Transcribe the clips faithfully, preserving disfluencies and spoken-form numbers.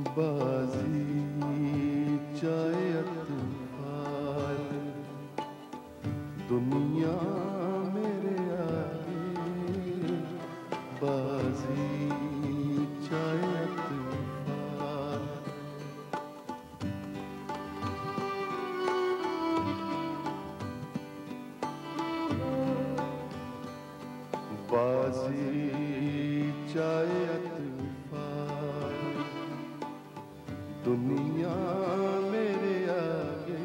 बाजी चाहे अतफाल, दुनिया मेरे आगे बाजी चाहे अतफाल। बाजी चाहे अतफाल, दुनिया मेरे आगे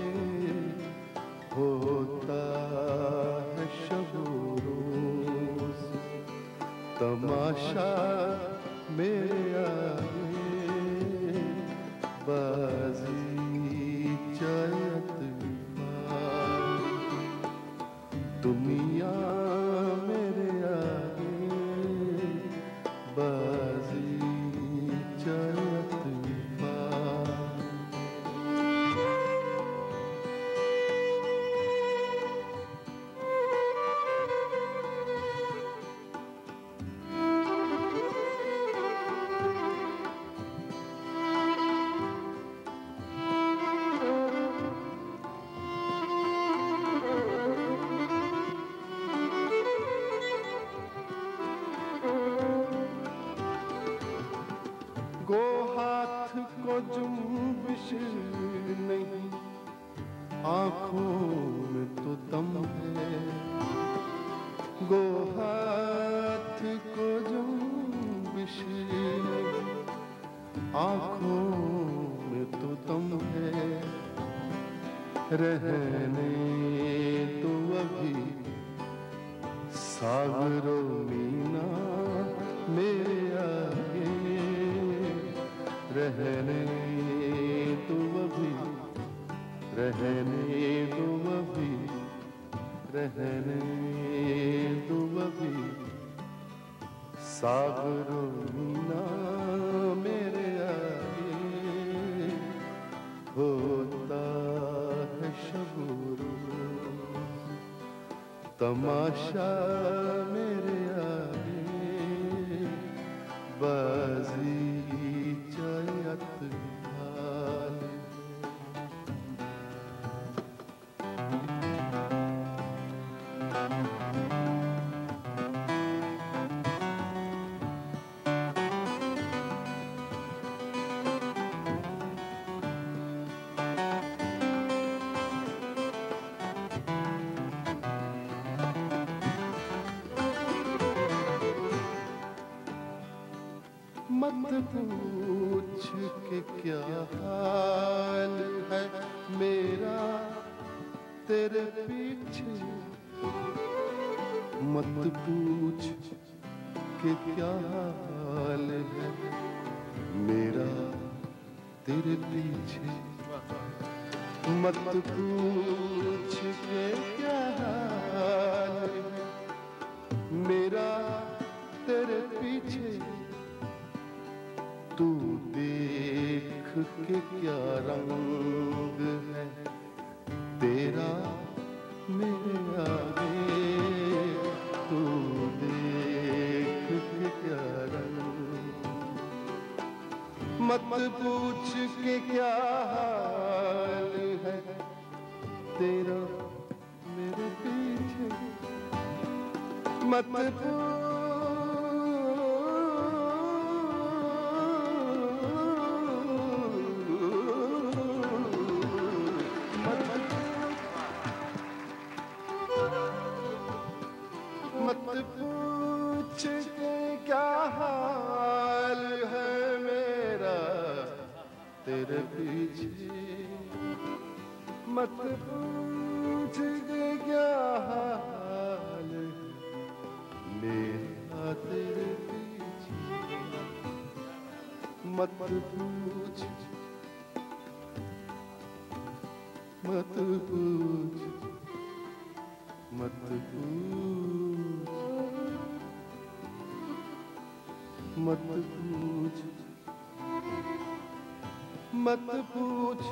होता है शब रोज तमाशा मेरे आगे बाजी चाहे अतफाल, दुनिया मेरे आगे बाजी चाहे गो हाथ को जुम्बिश नहीं, आँखों में तो दम है। गो हाथ को जुम्बिश नहीं, आँखों में तो दम है। रहने तो अभी सागरों मीना मेरे आगे, रहने तो अभी, रहने तो अभी, रहने तो अभी सागरों मीना मेरे आगे होता है शब रोज तमाशा मेरे आगे बाजी चाहे अतफाल। मत पूछ के क्या हाल है मेरा तेरे पीछे, मत पूछ के क्या हाल है मेरा तेरे पीछे, मत पूछ के क्या हाल है मेरा तेरे पीछे। तू देख के क्या रंग है तेरा मेरे आगे, तू देख के क्या रंग। मत पूछ के क्या हाल है तेरा मेरे पीछे, मत पूछ मत पूछ के क्या हाल है मेरा तेरे पीछे, मत पूछ के क्या हाल है मेरा तेरे पीछे। मत पूछ मत पूछ मत पूछ मत पूछ मत पूछ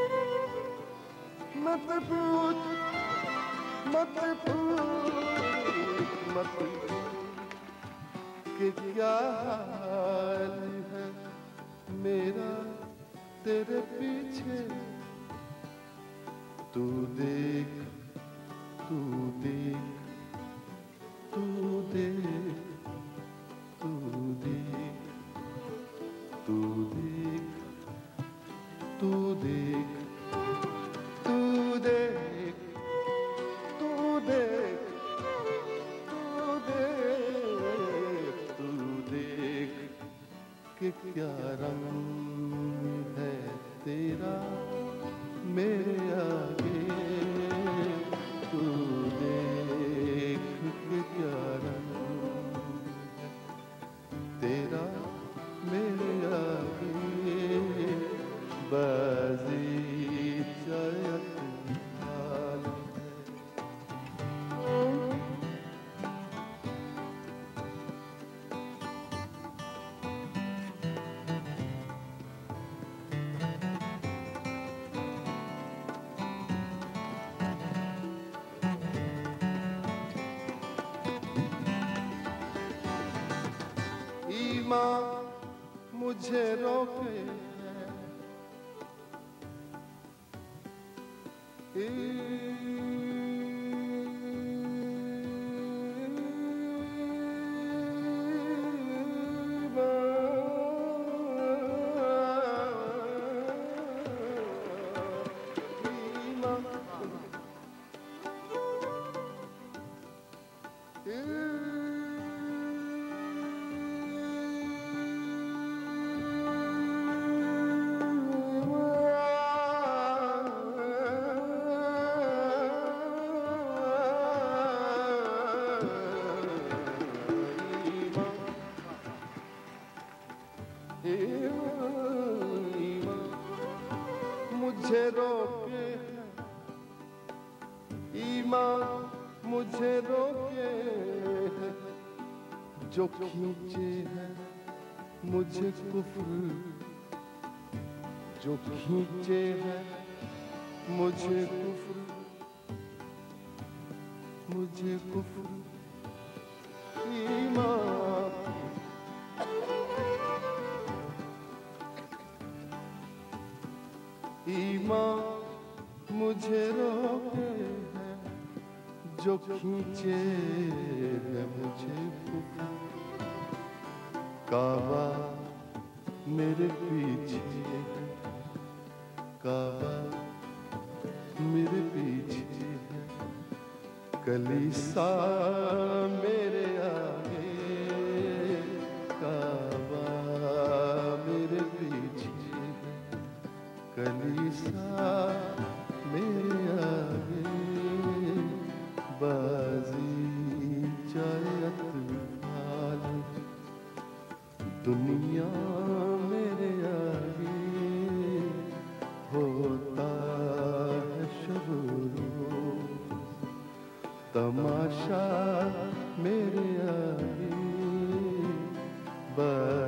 मत पूछ मत पूछ मत पूछ कि क्या हाल है मेरा तेरे पीछे। तू देख तू देख तू देख तू देख तू देख तू देख तू देख तू देख तू देख तू देख कि क्या रंग है तेरा मेरे आगे। तू देख कि क्या रंग है तेरा मेरे आगे। बाजी चायत हाल ईमान मुझे रोके मुझे रोके है ईमान मुझे रोके है जो खींचे है मुझे कुफ्र। जो खींचे है मुझे कुफ्र मुझे कुफ्र। ईमान ईमान मुझे रोके है जो खींचे है मुझे कुफ्र। काबा मेरे पीछे है काबा मेरे पीछे है कलीसा मेरे आगे। काबा मेरे पीछे कलीसा मेरे आगे। बाजी चायत हाल दुनिया मेरे आगे। होता है शुरू तमाशा मेरे आगे।